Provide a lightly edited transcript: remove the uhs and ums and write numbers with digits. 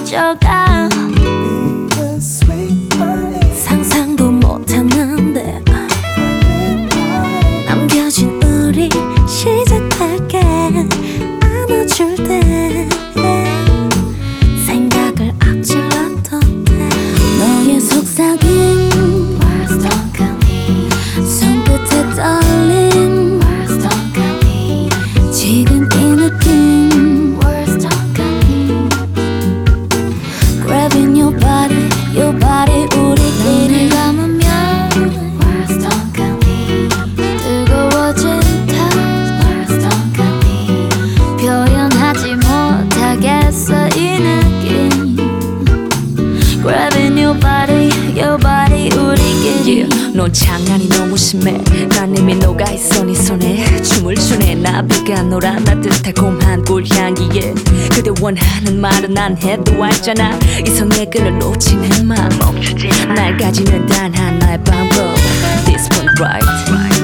가져가. 상상도 못했는데 남겨진 우리 시작할게. 안아줄 때 생각을 앞질러도 돼. 너의 속삭임 손끝에 떨림 지금 이 느낌 Grabbing your body 우리끼리 감으면 뜨거워진 탓 표현하지 못하겠어 이 느낌 Grabbing your body 우리끼리 yeah. 넌 장난이 너무 심해. 간님이 녹아있어 네 손에 춤을 추네. 나비가 놀아 따뜻한 곰한 꿀향기에 그대 원하는 말은 난 해도 알잖아. 이성의 끈을 놓치는 맘 멈추지 날 가지는 단 하나의 방법 This one right